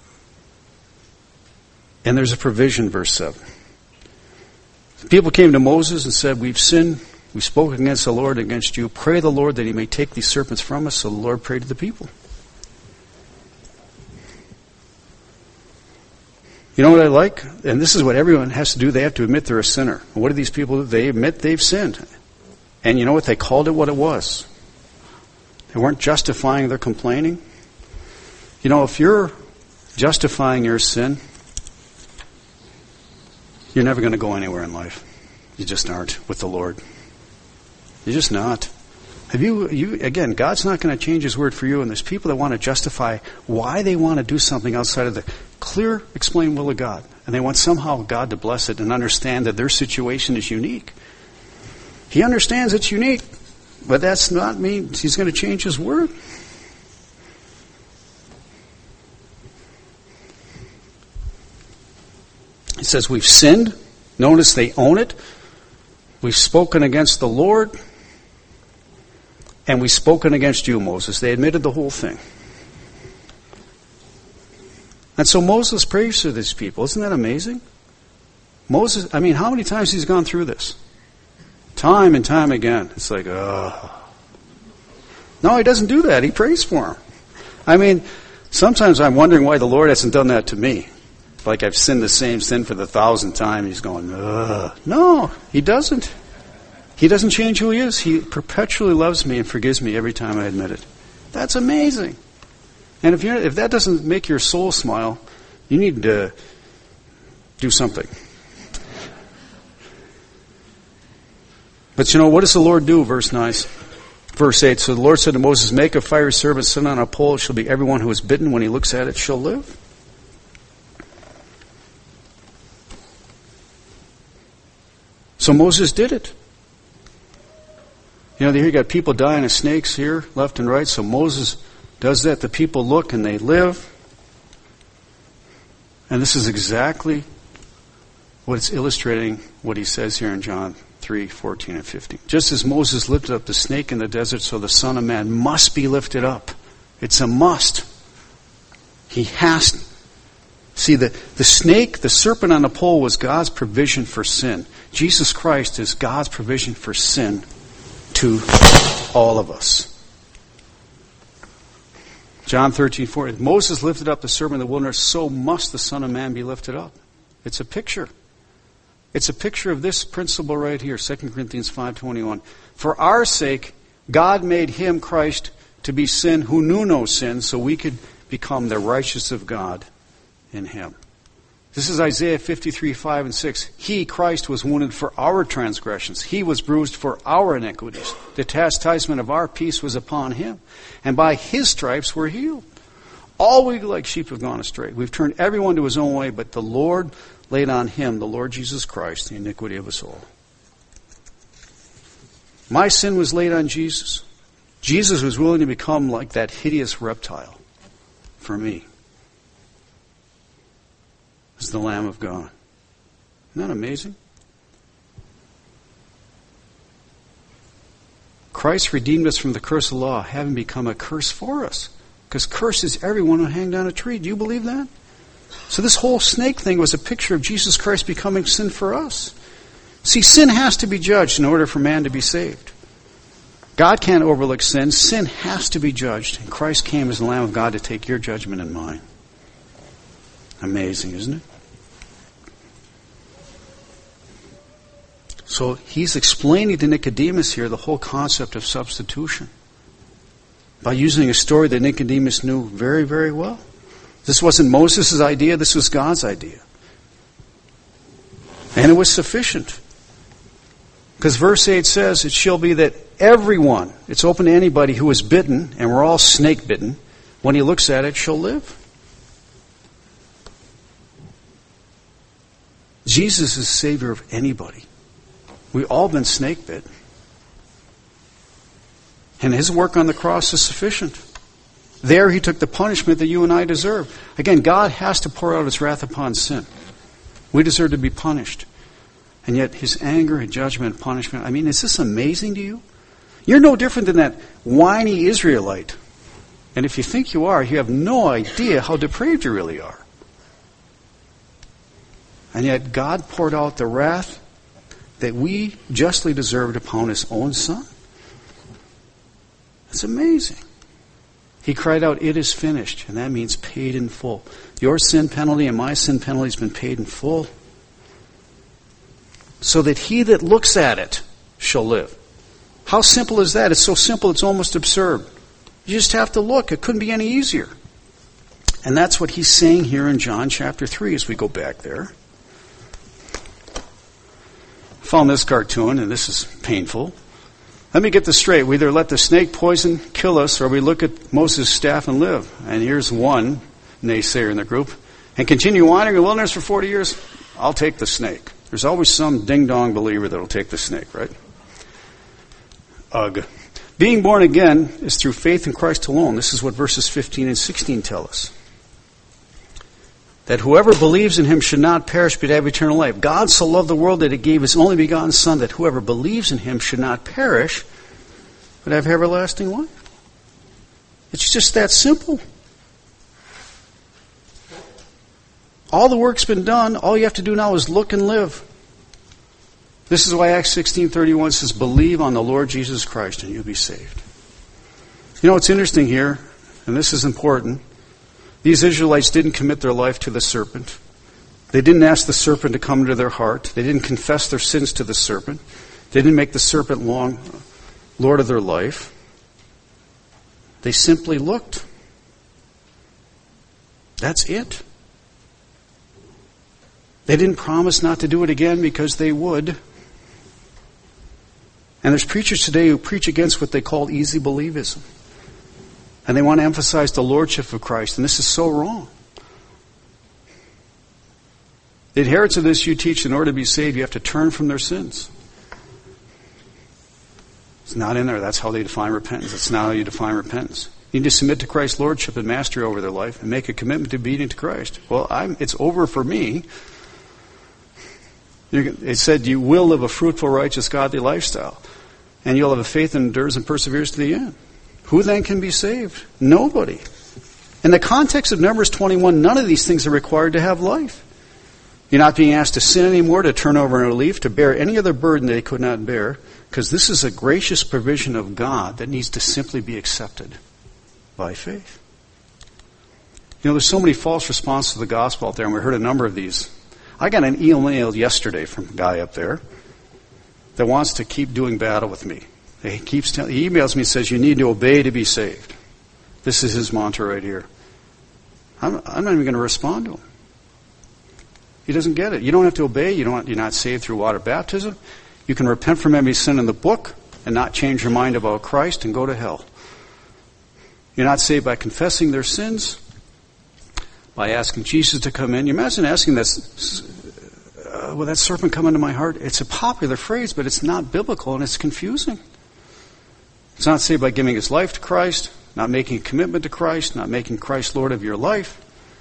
Speaker 1: And there's a provision, verse seven. People came to Moses and said, we've sinned, we spoke against the Lord, against you. Pray the Lord that he may take these serpents from us. So the Lord prayed to the people. You know what I like? And this is what everyone has to do. They have to admit they're a sinner. What do these people do? They admit they've sinned. And you know what? They called it what it was. They weren't justifying their complaining. You know, if you're justifying your sin, you're never going to go anywhere in life. You just aren't with the Lord. You're just not. Have you, you, again, God's not going to change his word for you, and there's people that want to justify why they want to do something outside of the clear, explained will of God. And they want somehow God to bless it and understand that their situation is unique. He understands it's unique. But that's not mean he's going to change his word. It says we've sinned. Notice they own it. We've spoken against the Lord. And we've spoken against you, Moses. They admitted the whole thing. And so Moses prays for these people. Isn't that amazing? Moses, I mean, how many times he's gone through this? Time and time again. It's like, ugh. No, he doesn't do that. He prays for him. I mean, sometimes I'm wondering why the Lord hasn't done that to me. Like I've sinned the same sin for the thousandth time. He's going, ugh. No, he doesn't. He doesn't change who he is. He perpetually loves me and forgives me every time I admit it. That's amazing. And if you're, if that doesn't make your soul smile, you need to do something. But you know, what does the Lord do? Verse nine, verse eight. So the Lord said to Moses, make a fire serpent, set on a pole. It shall be everyone who is bitten. When he looks at it, shall live. So Moses did it. You know, here you got people dying of snakes here, left and right. So Moses does that. The people look and they live. And this is exactly what it's illustrating what he says here in John three, fourteen and fifteen. Just as Moses lifted up the snake in the desert, so the Son of Man must be lifted up. It's a must. He has. See, the, the snake, the serpent on the pole was God's provision for sin. Jesus Christ is God's provision for sin to all of us. John thirteen, four. Moses lifted up the serpent in the wilderness, so must the Son of Man be lifted up. It's a picture. It's a picture of this principle right here, Second Corinthians five twenty-one. For our sake, God made him, Christ, to be sin who knew no sin, so we could become the righteousness of God in him. This is Isaiah fifty-three, five and six. He, Christ, was wounded for our transgressions. He was bruised for our iniquities. The chastisement of our peace was upon him. And by his stripes we're healed. All we like sheep have gone astray. We've turned everyone to his own way, but the Lord laid on him, the Lord Jesus Christ, the iniquity of us all. My sin was laid on Jesus. Jesus was willing to become like that hideous reptile for me. As the Lamb of God. Isn't that amazing? Christ redeemed us from the curse of the law, having become a curse for us. Because curse is everyone who hangs down a tree. Do you believe that? So this whole snake thing was a picture of Jesus Christ becoming sin for us. See, sin has to be judged in order for man to be saved. God can't overlook sin. Sin has to be judged. And Christ came as the Lamb of God to take your judgment and mine. Amazing, isn't it? So he's explaining to Nicodemus here the whole concept of substitution by using a story that Nicodemus knew very, very well. This wasn't Moses' idea, this was God's idea. And it was sufficient. Because verse eight says, it shall be that everyone, it's open to anybody who is bitten, and we're all snake bitten, when he looks at it, shall live. Jesus is Savior of anybody. We've all been snake bit. And his work on the cross is sufficient. There he took the punishment that you and I deserve. Again, God has to pour out his wrath upon sin. We deserve to be punished. And yet his anger and judgment and punishment, I mean, is this amazing to you? You're no different than that whiny Israelite. And if you think you are, you have no idea how depraved you really are. And yet God poured out the wrath that we justly deserved upon his own Son. It's amazing. He cried out, it is finished. And that means paid in full. Your sin penalty and my sin penalty has been paid in full. So that he that looks at it shall live. How simple is that? It's so simple it's almost absurd. You just have to look. It couldn't be any easier. And that's what he's saying here in John chapter three as we go back there. I found this cartoon, and this is painful. Let me get this straight. We either let the snake poison kill us, or we look at Moses' staff and live. And here's one naysayer in the group. And continue wandering in the wilderness for forty years? I'll take the snake. There's always some ding-dong believer that will take the snake, right? Ugh. Being born again is through faith in Christ alone. This is what verses fifteen and sixteen tell us. that whoever believes in him should not perish but have eternal life. God so loved the world that he gave his only begotten Son, that whoever believes in him should not perish but have everlasting life. It's just that simple. All the work's been done. All you have to do now is look and live. This is why Acts sixteen thirty-one says, believe on the Lord Jesus Christ and you'll be saved. You know what's interesting here, and this is important, these Israelites didn't commit their life to the serpent. They didn't ask the serpent to come into their heart. They didn't confess their sins to the serpent. They didn't make the serpent long Lord of their life. They simply looked. That's it. They didn't promise not to do it again because they would. And there's preachers today who preach against what they call easy believism. And they want to emphasize the lordship of Christ. And this is so wrong. The adherents of this you teach, in order to be saved, you have to turn from their sins. It's not in there. That's how they define repentance. It's not how you define repentance. You need to submit to Christ's lordship and mastery over their life and make a commitment to obedience to Christ. Well, I'm, it's over for me. It said you will live a fruitful, righteous, godly lifestyle. And you'll have a faith that endures and perseveres to the end. Who then can be saved? Nobody. In the context of Numbers twenty-one, none of these things are required to have life. You're not being asked to sin anymore, to turn over a leaf, to bear any other burden that he could not bear, because this is a gracious provision of God that needs to simply be accepted by faith. You know, there's so many false responses to the gospel out there, and we heard a number of these. I got an email yesterday from a guy up there that wants to keep doing battle with me. He keeps tell, he emails me and says, you need to obey to be saved. This is his mantra right here. I'm, I'm not even going to respond to him. He doesn't get it. You don't have to obey. You don't, you're not saved through water baptism. You can repent from every sin in the book and not change your mind about Christ and go to hell. You're not saved by confessing their sins, by asking Jesus to come in. You imagine asking this, uh, will that serpent come into my heart? It's a popular phrase, but it's not biblical and it's confusing. It's not saved by giving his life to Christ, not making a commitment to Christ, not making Christ Lord of your life.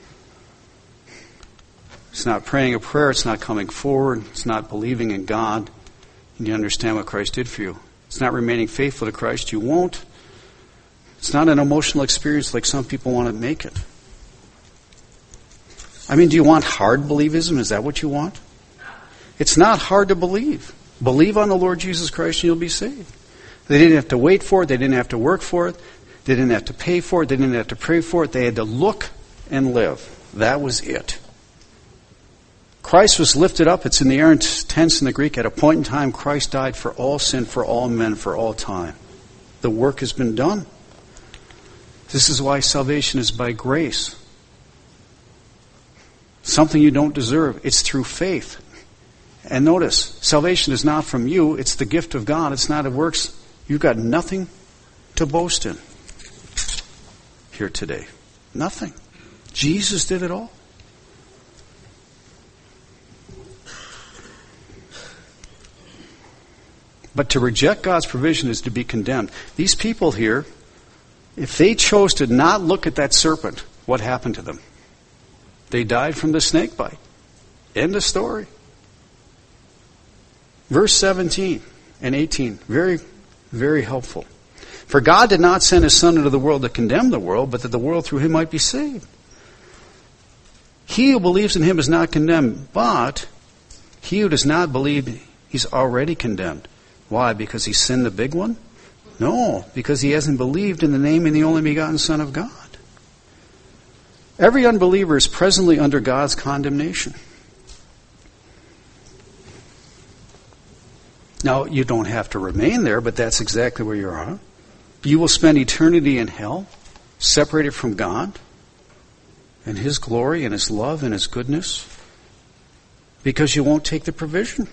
Speaker 1: It's not praying a prayer. It's not coming forward. It's not believing in God. And you understand what Christ did for you. It's not remaining faithful to Christ. You won't. It's not an emotional experience like some people want to make it. I mean, do you want hard believism? Is that what you want? It's not hard to believe. Believe on the Lord Jesus Christ and you'll be saved. They didn't have to wait for it. They didn't have to work for it. They didn't have to pay for it. They didn't have to pray for it. They had to look and live. That was it. Christ was lifted up. It's in the errant tense in the Greek. At a point in time, Christ died for all sin, for all men, for all time. The work has been done. This is why salvation is by grace. Something you don't deserve. It's through faith. And notice, salvation is not from you. It's the gift of God. It's not of works. You've got nothing to boast in here today. Nothing. Jesus did it all. But to reject God's provision is to be condemned. These people here, if they chose to not look at that serpent, what happened to them? They died from the snake bite. End of story. Verse seventeen and eighteen, very, very helpful. For God did not send his Son into the world to condemn the world, but that the world through him might be saved. He who believes in him is not condemned, but he who does not believe, he's already condemned. Why? Because he sinned the big one? No, because he hasn't believed in the name of the only begotten Son of God. Every unbeliever is presently under God's condemnation. Now, you don't have to remain there, but that's exactly where you are. You will spend eternity in hell, separated from God and his glory and his love and his goodness, because you won't take the provision.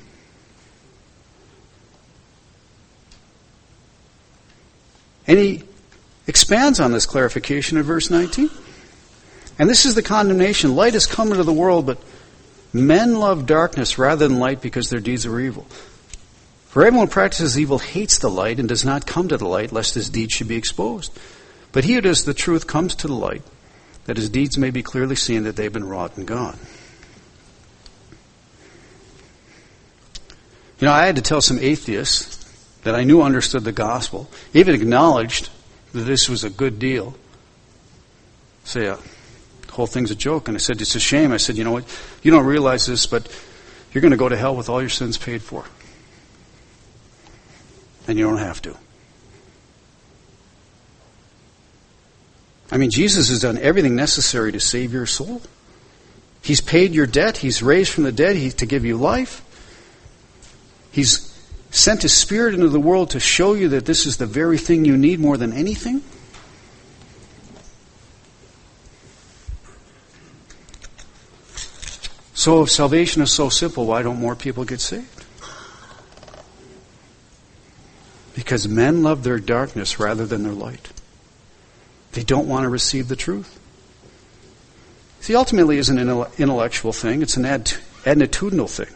Speaker 1: And he expands on this clarification in verse nineteen. And this is the condemnation. Light has come into the world, but men love darkness rather than light because their deeds are evil. For everyone who practices evil hates the light and does not come to the light, lest his deeds should be exposed. But he who does the truth comes to the light, that his deeds may be clearly seen that they've been wrought in God. You know, I had to tell some atheists that I knew understood the gospel, even acknowledged that this was a good deal. Say, uh, the whole thing's a joke. And I said, it's a shame. I said, you know what? You don't realize this, but you're going to go to hell with all your sins paid for. And you don't have to. I mean, Jesus has done everything necessary to save your soul. He's paid your debt. He's raised from the dead he, to give you life. He's sent His Spirit into the world to show you that this is the very thing you need more than anything. So if salvation is so simple, why don't more people get saved? Because men love their darkness rather than their light. They don't want to receive the truth. See, ultimately it's an intellectual thing. It's an attitudinal thing.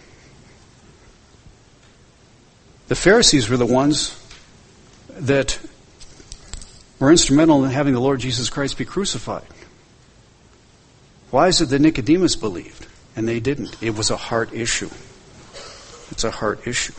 Speaker 1: The Pharisees were the ones that were instrumental in having the Lord Jesus Christ be crucified. Why is it that Nicodemus believed and they didn't? It was a heart issue. It's a heart issue.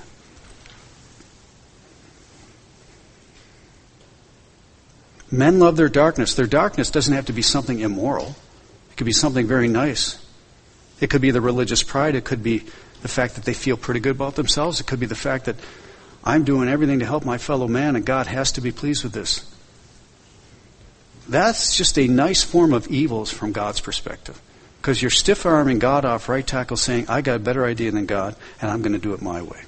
Speaker 1: Men love their darkness. Their darkness doesn't have to be something immoral. It could be something very nice. It could be the religious pride. It could be the fact that they feel pretty good about themselves. It could be the fact that I'm doing everything to help my fellow man and God has to be pleased with this. That's just a nice form of evils from God's perspective. Because you're stiff-arming God off right tackle saying, I got a better idea than God and I'm going to do it my way.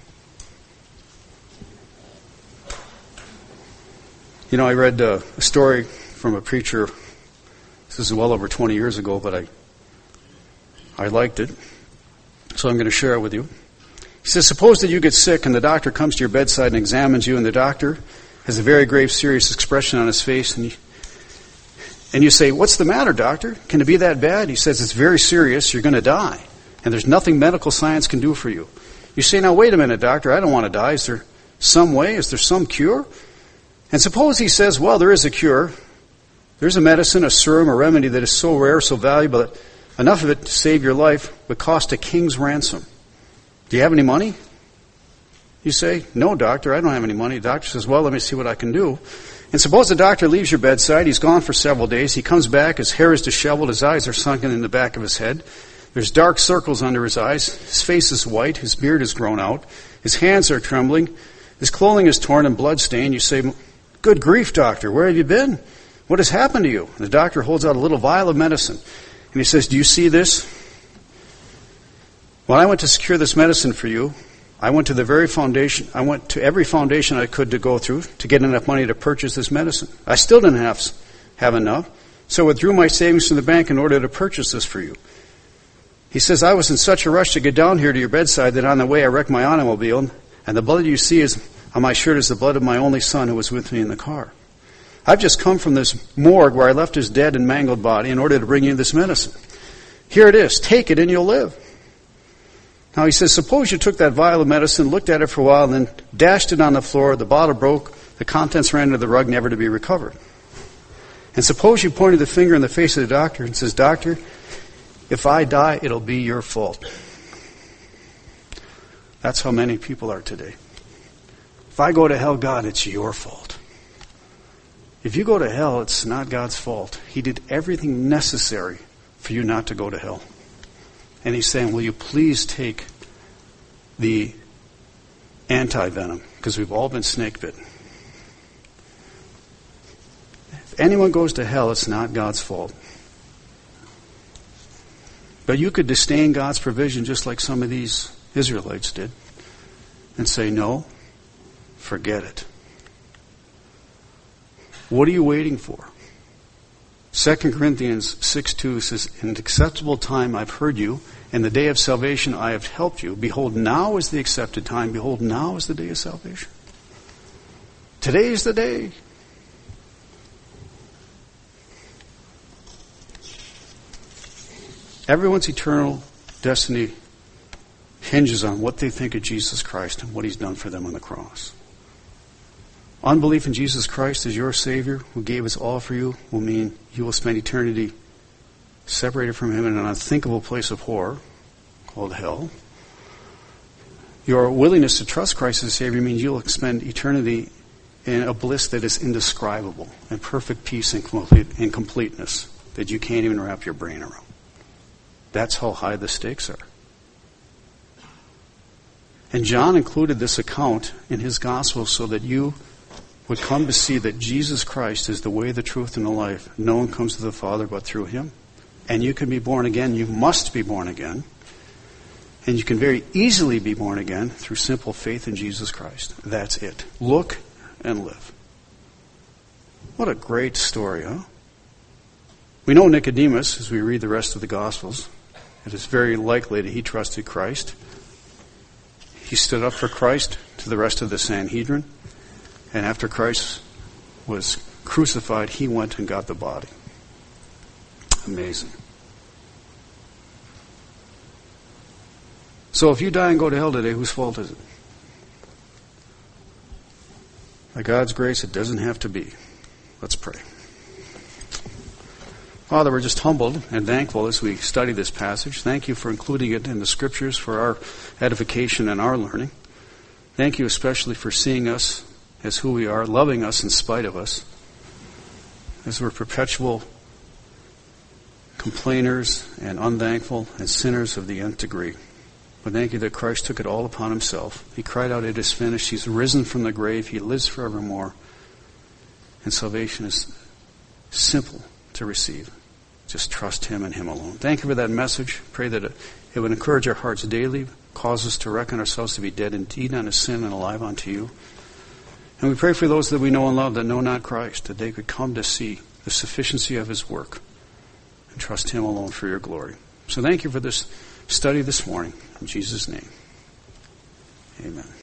Speaker 1: You know, I read uh, a story from a preacher. This is well over twenty years ago, but I I liked it. So I'm going to share it with you. He says, suppose that you get sick and the doctor comes to your bedside and examines you, and the doctor has a very grave, serious expression on his face, and you, and you say, what's the matter, doctor? Can it be that bad? He says, it's very serious. You're going to die, and there's nothing medical science can do for you. You say, now wait a minute, doctor. I don't want to die. Is there some way? Is there some cure? And suppose he says, well, there is a cure. There's a medicine, a serum, a remedy that is so rare, so valuable that enough of it to save your life would cost a king's ransom. Do you have any money? You say, no, doctor, I don't have any money. The doctor says, well, let me see what I can do. And suppose the doctor leaves your bedside. He's gone for several days. He comes back. His hair is disheveled. His eyes are sunken in the back of his head. There's dark circles under his eyes. His face is white. His beard has grown out. His hands are trembling. His clothing is torn and blood-stained. You say, good grief, doctor, where have you been? What has happened to you? And the doctor holds out a little vial of medicine. And he says, do you see this? When I went to secure this medicine for you, I went to the very foundation, I went to every foundation I could to go through to get enough money to purchase this medicine. I still didn't have, have enough, so I withdrew my savings from the bank in order to purchase this for you. He says, I was in such a rush to get down here to your bedside that on the way I wrecked my automobile, and the blood you see is on my shirt is the blood of my only son who was with me in the car. I've just come from this morgue where I left his dead and mangled body in order to bring you this medicine. Here it is. Take it and you'll live. Now he says, suppose you took that vial of medicine, looked at it for a while, and then dashed it on the floor. The bottle broke. The contents ran into the rug, never to be recovered. And suppose you pointed the finger in the face of the doctor and says, doctor, if I die, it'll be your fault. That's how many people are today. If I go to hell, God, it's your fault. If you go to hell, it's not God's fault. He did everything necessary for you not to go to hell. And he's saying, will you please take the anti-venom? Because we've all been snake bitten. If anyone goes to hell, it's not God's fault. But you could disdain God's provision just like some of these Israelites did. And say, no, forget it. What are you waiting for? Second Corinthians six two says, in an acceptable time I've heard you, in the day of salvation I have helped you. Behold, now is the accepted time. Behold, now is the day of salvation. Today is the day. Everyone's eternal destiny hinges on what they think of Jesus Christ and what He's done for them on the cross. Unbelief in Jesus Christ as your Savior, who gave us all for you, will mean you will spend eternity separated from him in an unthinkable place of horror called hell. Your willingness to trust Christ as Savior means you'll spend eternity in a bliss that is indescribable and perfect peace and complete, and completeness that you can't even wrap your brain around. That's how high the stakes are. And John included this account in his gospel so that you would come to see that Jesus Christ is the way, the truth, and the life. No one comes to the Father but through him. And you can be born again. You must be born again. And you can very easily be born again through simple faith in Jesus Christ. That's it. Look and live. What a great story, huh? We know Nicodemus, as we read the rest of the Gospels. It is very likely that he trusted Christ. He stood up for Christ to the rest of the Sanhedrin. And after Christ was crucified, he went and got the body. Amazing. So if you die and go to hell today, whose fault is it? By God's grace, it doesn't have to be. Let's pray. Father, we're just humbled and thankful as we study this passage. Thank you for including it in the Scriptures for our edification and our learning. Thank you especially for seeing us as who we are, loving us in spite of us, as we're perpetual complainers and unthankful and sinners of the nth degree. But thank you that Christ took it all upon himself. He cried out, "It is finished." He's risen from the grave. He lives forevermore. And salvation is simple to receive. Just trust him and him alone. Thank you for that message. Pray that it, it would encourage our hearts daily, cause us to reckon ourselves to be dead indeed unto sin and alive unto you. And we pray for those that we know and love that know not Christ, that they could come to see the sufficiency of his work and trust him alone for your glory. So thank you for this study this morning. In Jesus' name, amen.